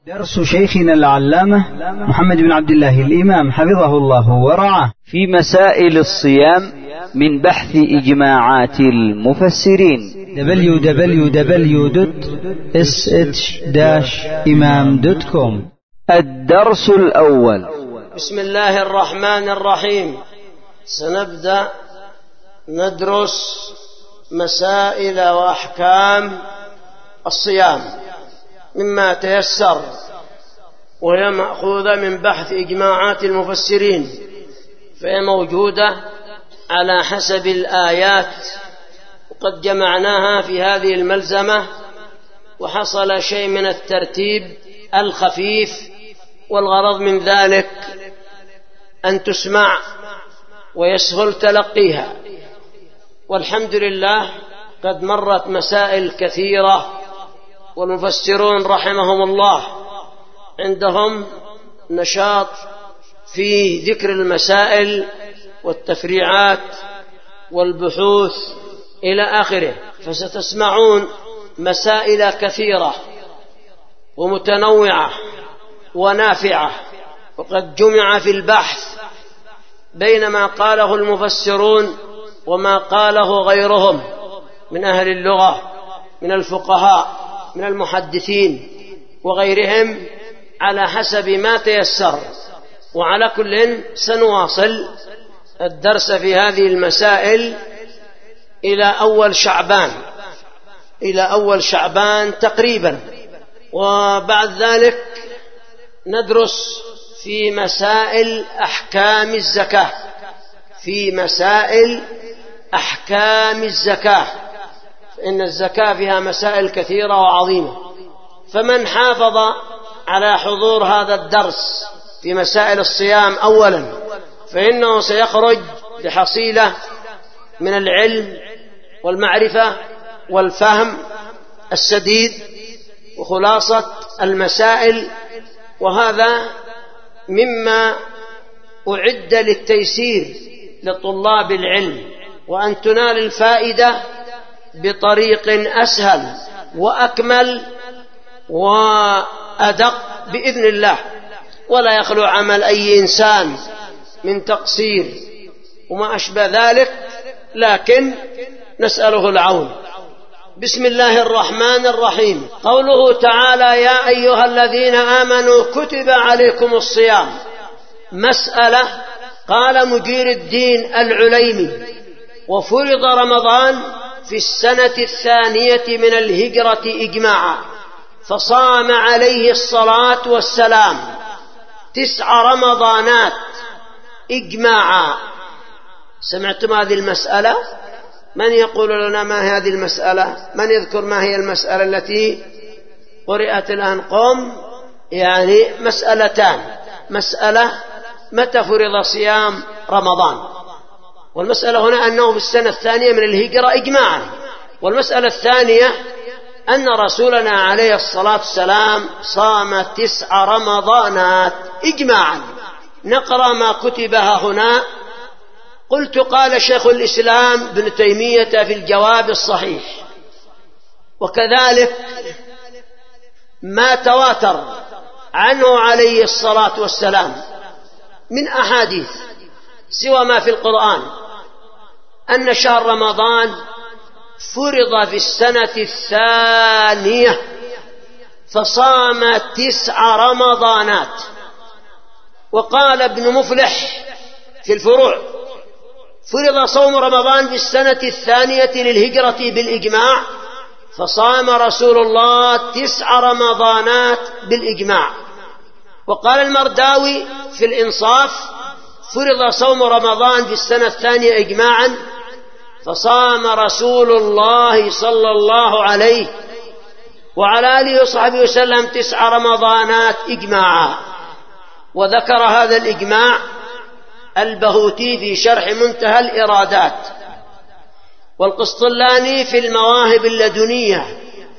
درس شيخنا العلامة محمد بن عبد الله الإمام حفظه الله ورعاه في مسائل الصيام من بحث إجماعات المفسرين www.sh-imam.com. الدرس الأول. بسم الله الرحمن الرحيم. سنبدأ ندرس مسائل وأحكام الصيام مما تيسر، وهي مأخوذة من بحث إجماعات المفسرين، فهي موجودة على حسب الآيات، وقد جمعناها في هذه الملزمة، وحصل شيء من الترتيب الخفيف، والغرض من ذلك أن تسمع ويسهل تلقيها. والحمد لله قد مرت مسائل كثيرة، والمفسرون رحمهم الله عندهم نشاط في ذكر المسائل والتفريعات والبحوث إلى آخره، فستسمعون مسائل كثيرة ومتنوعة ونافعة، وقد جمع في البحث بين ما قاله المفسرون وما قاله غيرهم من أهل اللغة، من الفقهاء، من المحدثين وغيرهم، على حسب ما تيسر. وعلى كل سنواصل الدرس في هذه المسائل إلى أول شعبان تقريبا، وبعد ذلك ندرس في مسائل أحكام الزكاة، فإن الزكاة فيها مسائل كثيرة وعظيمة. فمن حافظ على حضور هذا الدرس في مسائل الصيام أولا، فإنه سيخرج بحصيلة من العلم والمعرفة والفهم السديد وخلاصة المسائل، وهذا مما أعد للتيسير لطلاب العلم، وأن تنال الفائدة بطريق أسهل وأكمل وأدق بإذن الله، ولا يخلو عمل أي إنسان من تقصير وما أشبه ذلك، لكن نسأله العون. بسم الله الرحمن الرحيم. قوله تعالى: يا أيها الذين آمنوا كتب عليكم الصيام. مسألة. قال مجير الدين العليمي: وفرض رمضان في السنة 2 من الهجرة إجماعا، فصام عليه الصلاة والسلام 9 رمضانات إجماعا. سمعتم هذه المسألة؟ من يقول لنا ما هي هذه المسألة؟ من يذكر ما هي المسألة التي قرأت الآن؟ قم. يعني مسألتان: مسألة متى فرض صيام رمضان، والمسألة هنا أنه في السنة 2 من الهجرة إجماعا. والمسألة الثانية أن رسولنا عليه الصلاة والسلام صام 9 رمضانات إجماعا. نقرأ ما كتبها هنا. قلت: قال شيخ الإسلام ابن تيمية في الجواب الصحيح. وكذلك ما تواتر عنه عليه الصلاة والسلام من أحاديث سوى ما في القرآن، أن شهر رمضان فرض في السنة 2 فصام 9 رمضانات. وقال ابن مفلح في الفروع: فرض صوم رمضان في السنة 2 للهجرة بالإجماع، فصام رسول الله 9 رمضانات بالإجماع. وقال المرداوي في الإنصاف: فرض صوم رمضان في السنة 2 إجماعا، فصام رسول الله صلى الله عليه وعلى آله وصحبه وسلم 9 رمضانات إجماعا. وذكر هذا الإجماع البهوتي في شرح منتهى الإرادات، والقسطلاني في المواهب اللدنية،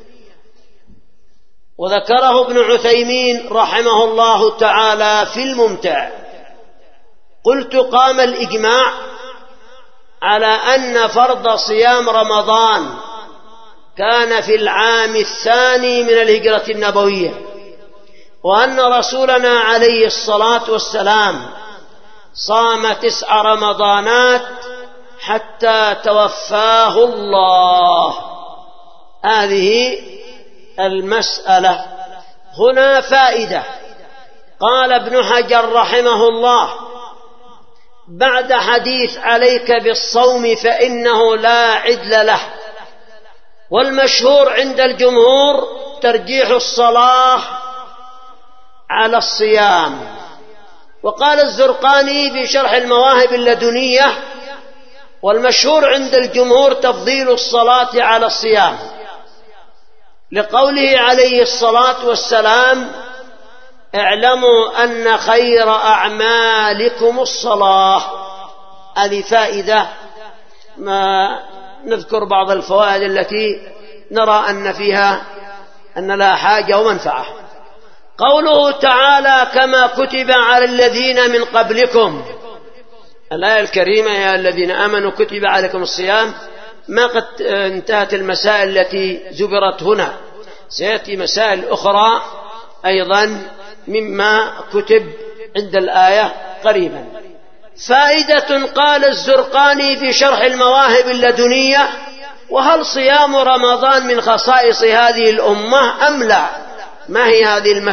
وذكره ابن عثيمين رحمه الله تعالى في الممتع. قلت: قام الإجماع على أن فرض صيام رمضان كان في العام 2 من الهجرة النبوية، وأن رسولنا عليه الصلاة والسلام صام 9 رمضانات حتى توفاه الله. هذه المسألة. هنا فائدة. قال ابن حجر رحمه الله بعد حديث عليك بالصوم فإنه لا عدل له، والمشهور عند الجمهور ترجيح الصلاة على الصيام. وقال الزرقاني في شرح المواهب اللدنية والمشهور عند الجمهور تفضيل الصلاة على الصيام، لقوله عليه الصلاة والسلام اعلموا أن خير أعمالكم الصلاة. هذه فائدة. ما نذكر بعض الفوائد التي نرى أن لها حاجة ومنفعة. قوله تعالى كما كتب على الذين من قبلكم، الآية الكريمة يا الذين آمنوا كتب عليكم الصيام، ما قد انتهت المسائل التي ذكرت هنا، سيأتي مسائل أخرى أيضا مما كتب عند الآية قريبا. فائدة. قال الزرقاني في شرح المواهب اللدنية وهل صيام رمضان من خصائص هذه الأمة أم لا؟ ما هي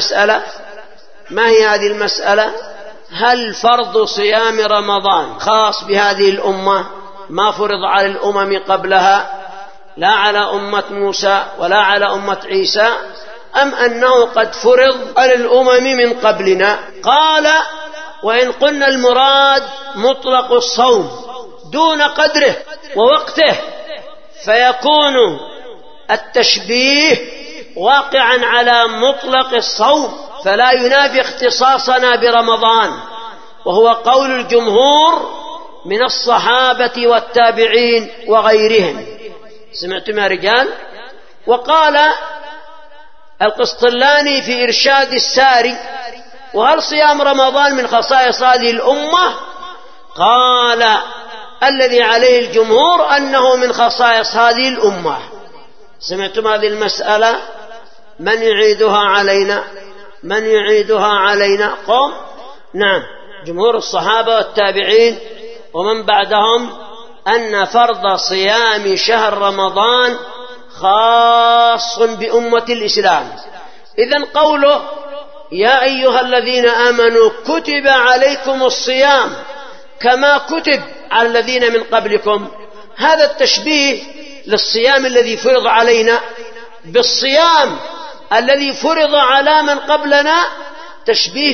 هذه المسألة؟ هل فرض صيام رمضان خاص بهذه الأمة ما فرض على الأمم قبلها، لا على أمة موسى ولا على أمة عيسى، أم أنه قد فرض على الأمم من قبلنا؟ قال وإن قلنا المراد مطلق الصوم دون قدره ووقته فيكون التشبيه واقعا على مطلق الصوم فلا ينافي اختصاصنا برمضان، وهو قول الجمهور من الصحابة والتابعين وغيرهم. سمعتم يا رجال؟ وقال القسطلاني في إرشاد الساري وهل صيام رمضان من خصائص هذه الأمة؟ قال الذي عليه الجمهور أنه من خصائص هذه الأمة. سمعتم هذه المسألة؟ من يعيدها علينا؟ قم. نعم، جمهور الصحابة والتابعين ومن بعدهم أن فرض صيام شهر رمضان خاص بأمة الإسلام. إذن قوله يا أيها الذين آمنوا كتب عليكم الصيام كما كتب على الذين من قبلكم، هذا التشبيه للصيام الذي فرض علينا بالصيام الذي فرض على من قبلنا تشبيه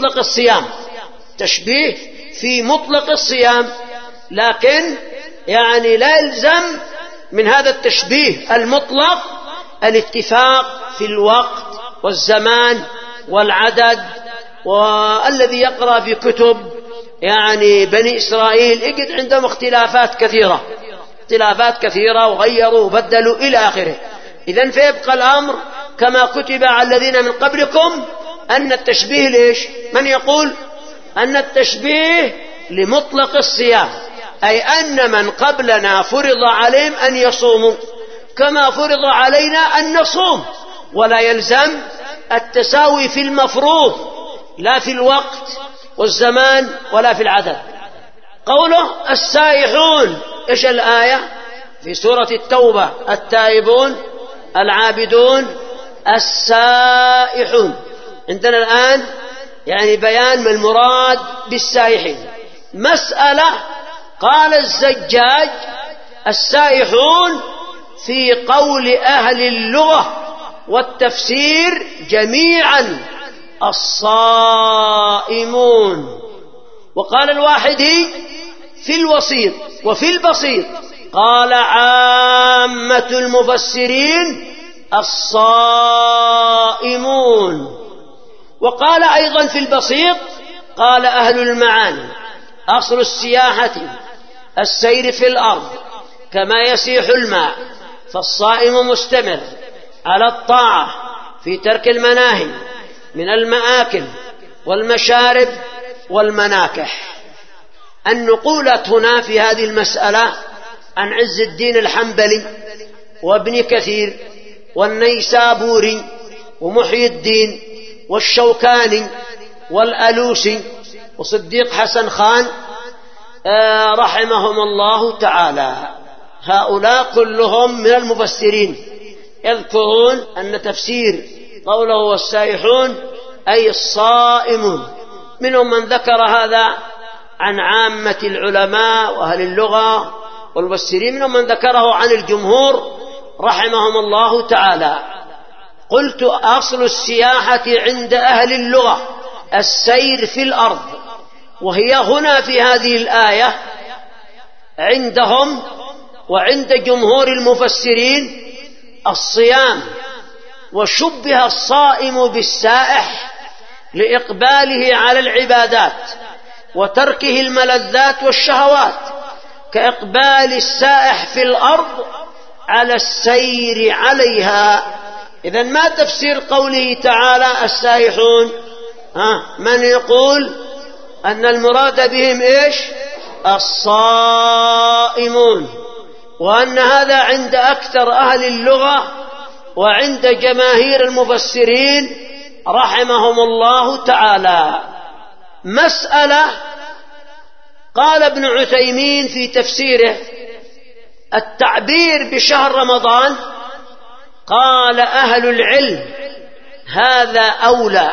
في مطلق الصيام، لكن يعني لا يلزم من هذا التشبيه المطلق الاتفاق في الوقت والزمان والعدد. والذي يقرأ في كتب يعني بني إسرائيل يجد عندهم اختلافات كثيرة وغيروا وبدلوا إلى آخره. إذن فيبقى الأمر كما كتب على الذين من قبلكم أن التشبيه ليش؟ من يقول أن التشبيه لمطلق الصيام، أي أن من قبلنا فرض عليهم أن يصوموا كما فرض علينا أن نصوم، ولا يلزم التساوي في المفروض لا في الوقت والزمان ولا في العدد. قوله السائحون، إيش الآية؟ في سورة التوبة التائبون العابدون السائحون. عندنا الآن يعني بيان ما المراد بالسائحين. مسألة. قال الزجاج السائحون في قول أهل اللغة والتفسير جميعا الصائمون. وقال الواحدي في الوسيط وفي البسيط قال عامة المفسرين الصائمون. وقال أيضا في البسيط قال أهل المعاني أصل السياحة السير في الأرض كما يسيح الماء، فالصائم مستمر على الطاعة في ترك المناهي من المآكل والمشارب والمناكح. النقولة هنا في هذه المسألة عن عز الدين الحنبلي وابن كثير والنيسابوري ومحي الدين والشوكاني والألوسي وصديق حسن خان رحمهم الله تعالى. هؤلاء كلهم من المفسرين يذكرون أن تفسير قوله والسائحون أي الصائمون. منهم من ذكر هذا عن عامة العلماء وأهل اللغة والمفسرين، منهم من ذكره عن الجمهور رحمهم الله تعالى. قلت أصل السياحة عند أهل اللغة السير في الأرض، وهي هنا في هذه الآية عندهم وعند جمهور المفسرين الصيام، وشبه الصائم بالسائح لإقباله على العبادات وتركه الملذات والشهوات، كإقبال السائح في الأرض على السير عليها. إذن ما تفسير قوله تعالى السائحون؟ من يقول أن المراد بهم إيش؟ الصائمون، وأن هذا عند أكثر أهل اللغة وعند جماهير المفسرين رحمهم الله تعالى. مسألة قال ابن عثيمين في تفسيره التعبير بشهر رمضان، قال أهل العلم هذا أولى،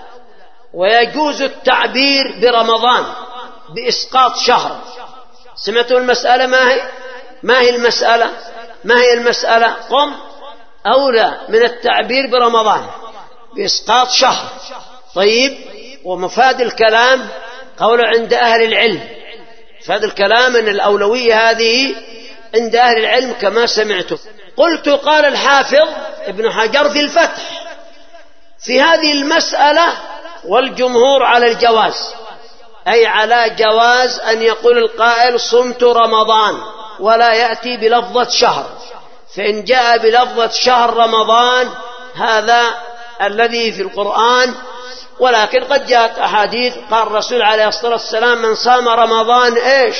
ويجوز التعبير برمضان بإسقاط شهر. سمعتوا المسألة؟ ما هي المسألة؟ ما هي المسألة؟ قم أولى من التعبير برمضان بإسقاط شهر. طيب، ومفاد الكلام قول عند أهل العلم، مفاد الكلام أن الأولوية هذه عند أهل العلم كما سمعتم. قلت قال الحافظ ابن حجر في الفتح في هذه المسألة والجمهور على الجواز، أي على جواز أن يقول القائل صمت رمضان ولا يأتي بلفظة شهر، فإن جاء بلفظة شهر رمضان هذا الذي في القرآن. ولكن قد جاءت أحاديث قال الرسول عليه الصلاة والسلام من صام رمضان إيش؟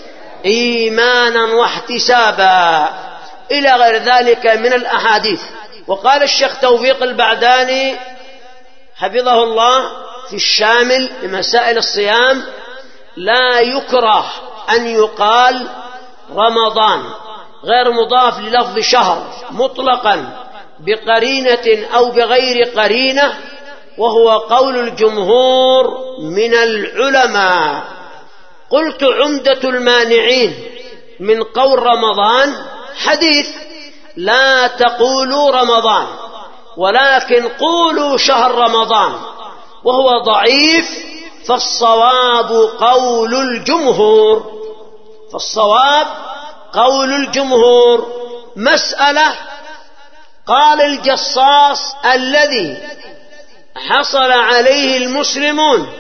إيمانا واحتسابا، إلى غير ذلك من الأحاديث. وقال الشيخ توفيق البعداني حفظه الله في الشامل لمسائل الصيام لا يكره أن يقال رمضان غير مضاف للفظ شهر مطلقا بقرينة أو بغير قرينة، وهو قول الجمهور من العلماء. قلت عمدة المانعين من قول رمضان حديث لا تقولوا رمضان ولكن قولوا شهر رمضان، وهو ضعيف، فالصواب قول الجمهور، فالصواب قول الجمهور. مسألة قال الجصاص الذي حصل عليه المسلمون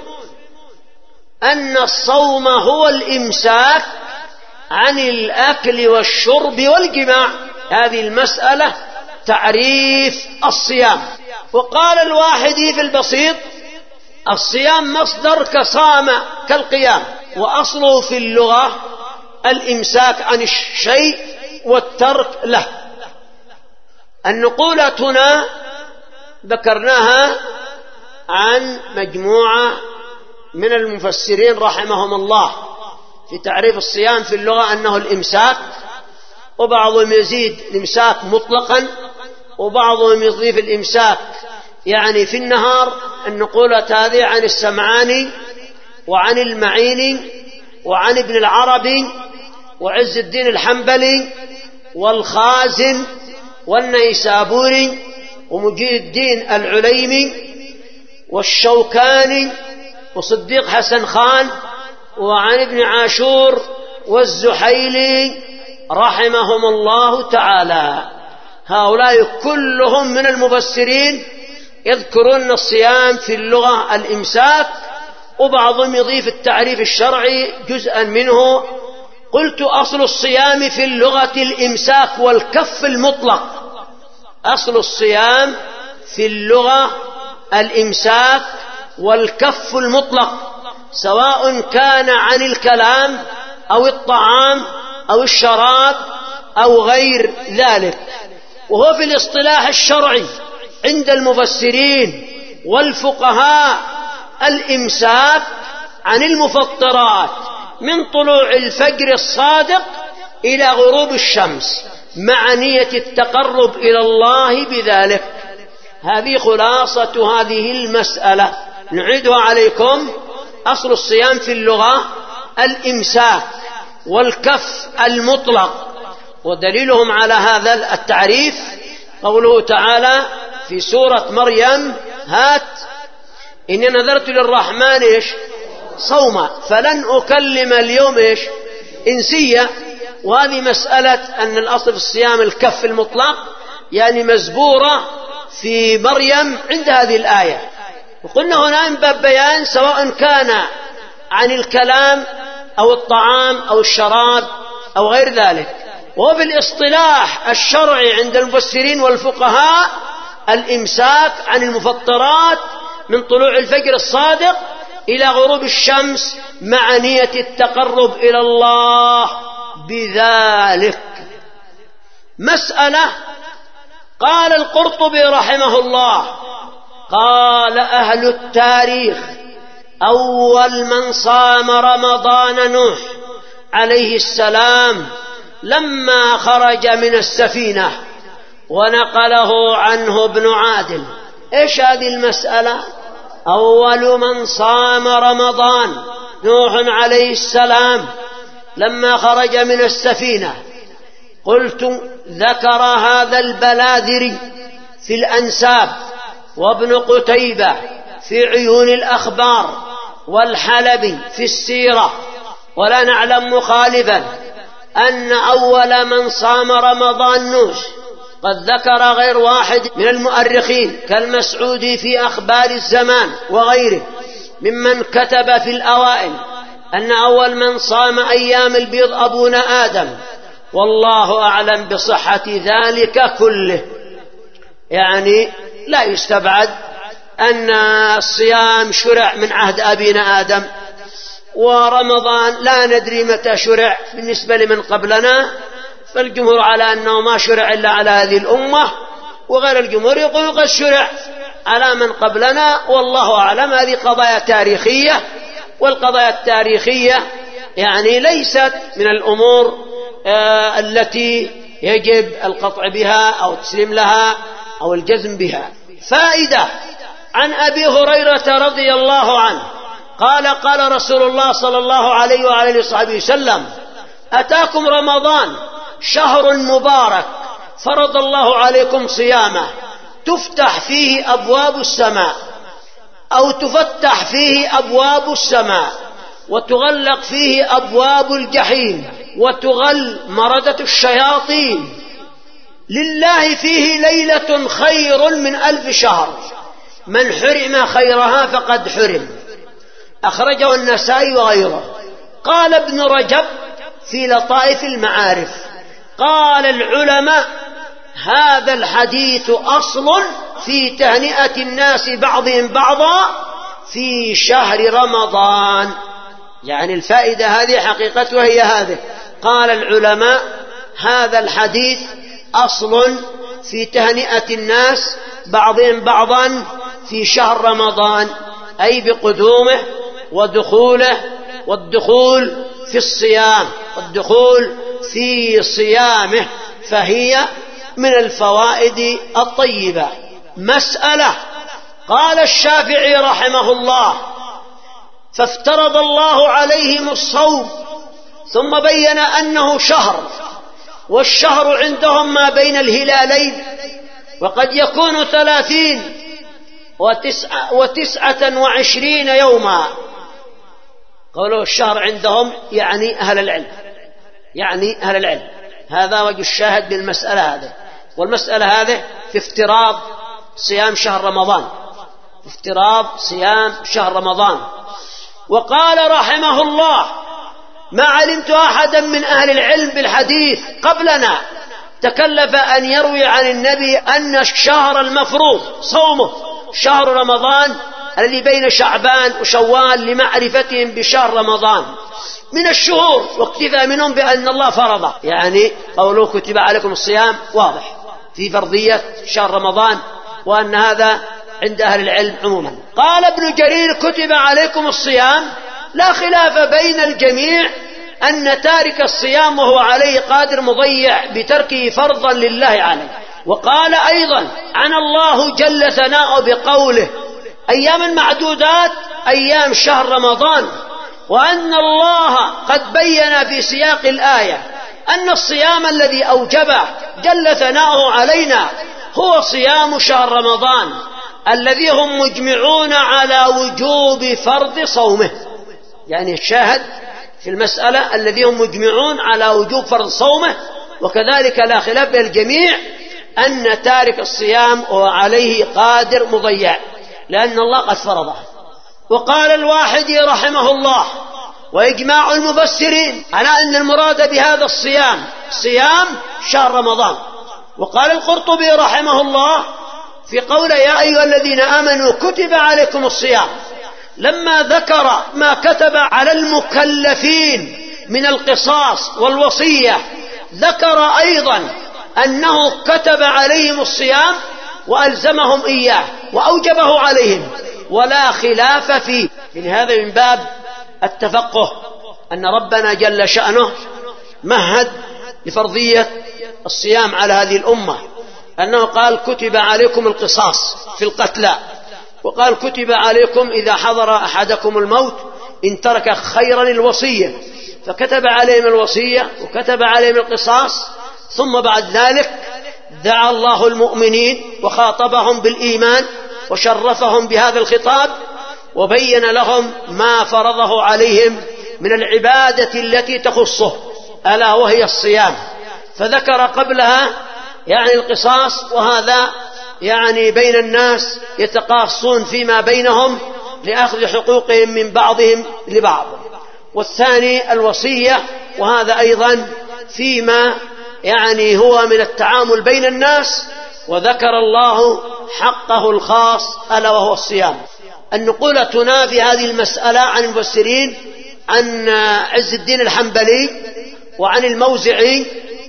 أن الصوم هو الإمساك عن الأكل والشرب والجماع، هذه المسألة تعريف الصيام. وقال الواحدي في البسيط الصيام مصدر كصام كالقيام، وأصله في اللغة الإمساك عن الشيء والترك له. النقولة هنا ذكرناها عن مجموعة من المفسرين رحمهم الله في تعريف الصيام في اللغة أنه الإمساك، وبعضهم يزيد الإمساك مطلقا، وبعضهم يضيف الإمساك يعني في النهار. النقولة هذه عن السمعاني وعن المعيني وعن ابن العربي وعز الدين الحنبلي والخازن والنيسابوري ومجيد الدين العليمي والشوكاني وصديق حسن خان وعن ابن عاشور والزحيلي رحمهم الله تعالى. هؤلاء كلهم من المفسرين يذكرون الصيام في اللغة الإمساك، وبعضهم يضيف التعريف الشرعي جزءا منه. قلت أصل الصيام في اللغة الإمساك والكف المطلق، أصل الصيام في اللغة الإمساك والكف المطلق، سواء كان عن الكلام أو الطعام أو الشراب أو غير ذلك. وهو في الاصطلاح الشرعي عند المفسرين والفقهاء الإمساك عن المفطرات من طلوع الفجر الصادق إلى غروب الشمس مع نية التقرب إلى الله بذلك. هذه خلاصة هذه المسألة. نعيدها عليكم. أصل الصيام في اللغة الإمساك والكف المطلق، ودليلهم على هذا التعريف قوله تعالى في سورة مريم: هات إني نذرت للرحمن صوما فلن أكلم اليوم إنسيا. وهذه مسألة أن الأصل في الصيام الكف المطلق، يعني مزبورة في مريم عند هذه الآية. وقلنا هنا من باب بيان سواء كان عن الكلام أو الطعام أو الشراب أو غير ذلك. وفي الاصطلاح الشرعي عند المفسرين والفقهاء الإمساك عن المفطرات من طلوع الفجر الصادق إلى غروب الشمس مع نية التقرب إلى الله بذلك. مسألة. قال القرطبي رحمه الله: قال أهل التاريخ: أول من صام رمضان نوح عليه السلام لما خرج من السفينة، ونقله عنه ابن عادل. إيش هذه المسألة؟ أول من صام رمضان نوح عليه السلام لما خرج من السفينة. قلت: ذكر هذا البلاذري في الأنساب، وابن قتيبة في عيون الأخبار، والحلبي في السيرة، ولا نعلم مخالفا أن أول من صام رمضان نوح. قد ذكر غير واحد من المؤرخين كالمسعودي في أخبار الزمان وغيره ممن كتب في الأوائل أن أول من صام أيام البيض أبونا آدم، والله أعلم بصحة ذلك كله. يعني لا يستبعد أن الصيام شرع من عهد أبينا آدم، ورمضان لا ندري متى شرع بالنسبة لمن قبلنا، فالجمهور على أنه ما شرع إلا على هذه الأمة، وغير الجمهور يقول قد شرع على من قبلنا، والله أعلم. هذه قضايا تاريخية، والقضايا التاريخية يعني ليست من الأمور التي يجب القطع بها أو التسليم لها أو الجزم بها. فائدة. عن أبي هريرة رضي الله عنه قال: قال رسول الله صلى الله عليه وعلى آله وسلم: أتاكم رمضان شهر مبارك فرض الله عليكم صيامه، تفتح فيه أبواب السماء، أو تفتح فيه أبواب السماء، وتغلق فيه أبواب الجحيم، وتغل مردة الشياطين، لله فيه ليلة خير من 1000 شهر، من حرم خيرها فقد حرم. أخرجه النسائي وغيره. قال ابن رجب في لطائف المعارف: قال العلماء: هذا الحديث أصل في تهنئة الناس بعضهم بعضا في شهر رمضان. يعني الفائدة هذه حقيقتها هي هذه. قال العلماء: هذا الحديث أصل في تهنئة الناس بعضهم بعضا في شهر رمضان، أي بقدومه ودخوله، والدخول في الصيام، والدخول في صيامه، فهي من الفوائد الطيبة. مسألة. قال الشافعي رحمه الله: فافترض الله عليهم الصوم، ثم بين أنه شهر، والشهر عندهم ما بين الهلالين، وقد يكون 30 و29 يوما. قولوا الشهر عندهم يعني أهل العلم، يعني أهل العلم. هذا وجه الشاهد بالمسألة هذه. والمسألة هذه في افتراض صيام شهر رمضان، في افتراض صيام شهر رمضان. وقال رحمه الله: ما علمت أحدا من أهل العلم بالحديث قبلنا تكلف أن يروي عن النبي أن الشهر المفروض صومه شهر رمضان الذي بين شعبان وشوال، لمعرفتهم بشهر رمضان من الشهور، واكتفى منهم بأن الله فرضه. يعني قوله كتب عليكم الصيام واضح في فرضية شهر رمضان، وأن هذا عند أهل العلم عموما. قال ابن جرير: كتب عليكم الصيام، لا خلاف بين الجميع أن تارك الصيام وهو عليه قادر مضيع بتركه فرضا لله عليه. وقال أيضا عن الله جل ثناؤه بقوله: أياما معدودات، أيام شهر رمضان، وأن الله قد بين في سياق الآية أن الصيام الذي أوجبه جل ثناؤه علينا هو صيام شهر رمضان الذي هم مجمعون على وجوب فرض صومه. يعني الشاهد في المسألة الذي هم مجمعون على وجوب فرض صومه، وكذلك لا خلاف بين الجميع أن تارك الصيام وعليه قادر مضيع لأن الله قد فرضه. وقال الواحدي رحمه الله وإجماع المفسرين على أن المراد بهذا الصيام صيام شهر رمضان. وقال القرطبي رحمه الله في قوله: يا أيها الذين آمنوا كتب عليكم الصيام، لما ذكر ما كتب على المكلفين من القصاص والوصية ذكر أيضا أنه كتب عليهم الصيام وألزمهم إياه وأوجبه عليهم ولا خلاف فيه. هذا من باب التفقه أن ربنا جل شأنه مهد لفرضية الصيام على هذه الأمة، أنه قال: كتب عليكم القصاص في القتلى، وقال: كتب عليكم إذا حضر أحدكم الموت إن ترك خيرا الوصية، فكتب عليهم الوصية وكتب عليهم القصاص. ثم بعد ذلك دعا الله المؤمنين وخاطبهم بالإيمان وشرفهم بهذا الخطاب وبين لهم ما فرضه عليهم من العبادة التي تخصه ألا وهي الصيام، فذكر قبلها يعني القصاص، وهذا يعني بين الناس يتقاصون فيما بينهم لأخذ حقوقهم من بعضهم لبعض. والثاني الوصية، وهذا أيضا فيما يعني هو من التعامل بين الناس، وذكر الله حقه الخاص ألا وهو الصيام. النقولة تنافي هذه المسألة عن المفسرين عن عز الدين الحنبلي وعن الموزعي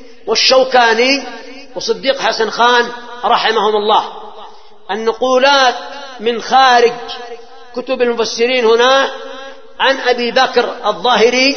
والشوكاني وصديق حسن خان رحمهم الله. النقولات من خارج كتب المفسرين هنا عن أبي بكر الظاهري،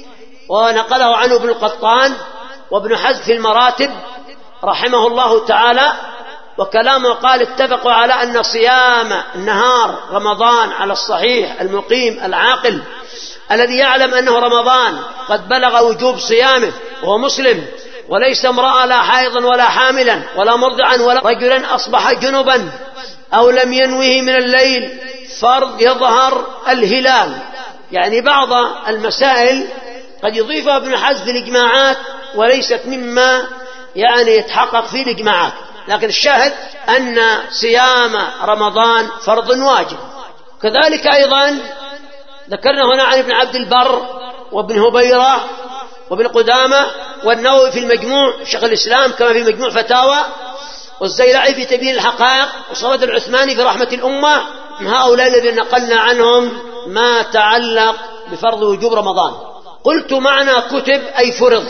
ونقله عنه ابن القطان وابن حزم في المراتب رحمه الله تعالى. وكلامه قال: اتفقوا على أن صيام نهار رمضان على الصحيح المقيم العاقل الذي يعلم أنه رمضان قد بلغ وجوب صيامه وهو مسلم وليس امرأة لا حائضا ولا حاملا ولا مرضعا ولا رجلا أصبح جنبا أو لم ينوه من الليل فرض يظهر الهلال. يعني بعض المسائل قد يضيفها ابن حزم في الإجماعات وليست مما يعني يتحقق فيه الإجماعات، لكن الشاهد أن صيام رمضان فرض واجب. كذلك أيضا ذكرنا هنا عن ابن عبد البر وابن هبيرة وابن قدامة والنووي في المجموع، شيخ الإسلام كما في مجموع فتاوى، والزيلعي في تبيين الحقائق، وصواد العثماني في رحمة الأمة. هؤلاء الذين نقلنا عنهم ما تعلق بفرض وجوب رمضان. قلت: معنى كتب أي فرض،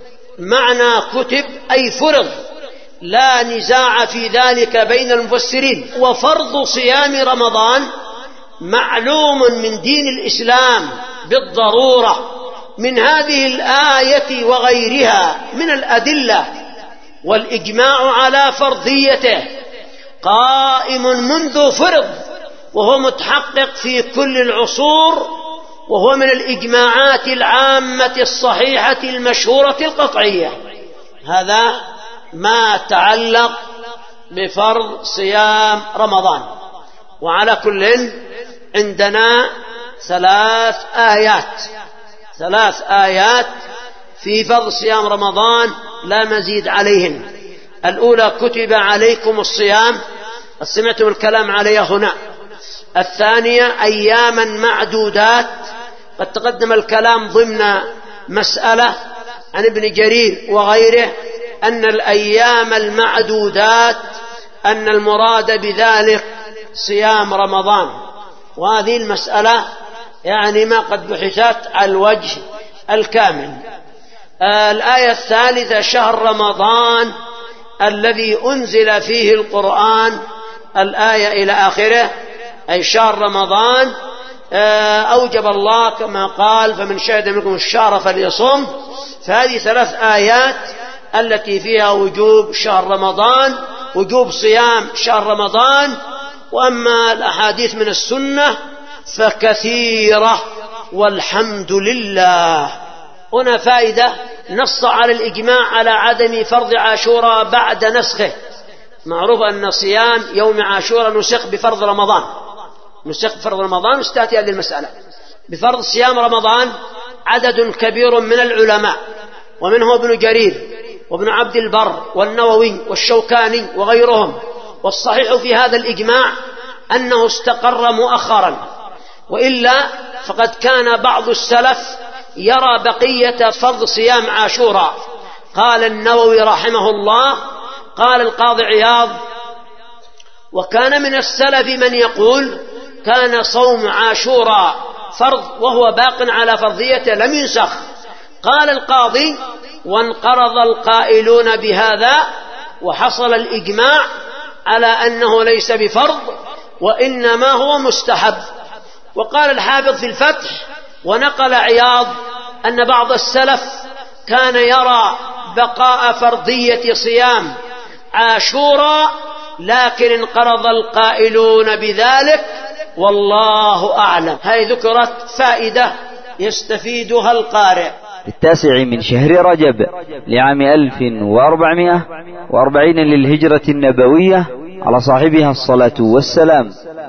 معنى كتب أي فرض، لا نزاع في ذلك بين المفسرين. وفرض صيام رمضان معلوم من دين الإسلام بالضرورة من هذه الآية وغيرها من الأدلة، والإجماع على فرضيته قائم منذ فرض، وهو متحقق في كل العصور، وهو من الإجماعات العامة الصحيحة المشهورة القطعية. هذا ما تعلق بفرض صيام رمضان. وعلى كل عندنا ثلاث آيات في فرض صيام رمضان لا مزيد عليهن. الأولى: كتب عليكم الصيام، سمعتم الكلام عليها هنا. الثانية: أياما معدودات، قد تقدم الكلام ضمن مسألة عن ابن جرير وغيره أن الأيام المعدودات أن المراد بذلك صيام رمضان، وهذه المسألة يعني ما قد بحثت على الوجه الكامل. الآية الثالثة: شهر رمضان الذي أنزل فيه القرآن الآية إلى آخره، أي شهر رمضان أوجب الله كما قال فمن شهد منكم الشهر فليصم. فهذه 3 آيات التي فيها وجوب شهر رمضان، وجوب صيام شهر رمضان. وأما الأحاديث من السنة فكثيرة والحمد لله. هنا فائدة، نص على الإجماع على عدم فرض عاشوراء بعد نسخه. معروف أن صيام يوم عاشوراء نسخ بفرض رمضان، وستأتي هذه المسألة بفرض صيام رمضان عدد كبير من العلماء، ومنه ابن جرير وابن عبد البر والنووي والشوكاني وغيرهم. والصحيح في هذا الإجماع أنه استقر مؤخرا، وإلا فقد كان بعض السلف يرى بقية فرض صيام عاشوراء. قال النووي رحمه الله، قال القاضي عياض: وكان من السلف من يقول كان صوم عاشوراء فرض وهو باق على فرضيته لم ينسخ. قال القاضي: وانقرض القائلون بهذا، وحصل الإجماع على أنه ليس بفرض وإنما هو مستحب. وقال الحافظ في الفتح: ونقل عياض أن بعض السلف كان يرى بقاء فرضية صيام عاشوراء، لكن انقرض القائلون بذلك والله أعلم. هذه ذكرت فائدة يستفيدها القارئ. 9 من شهر رجب لعام 1440 للهجرة النبوية على صاحبها الصلاة والسلام.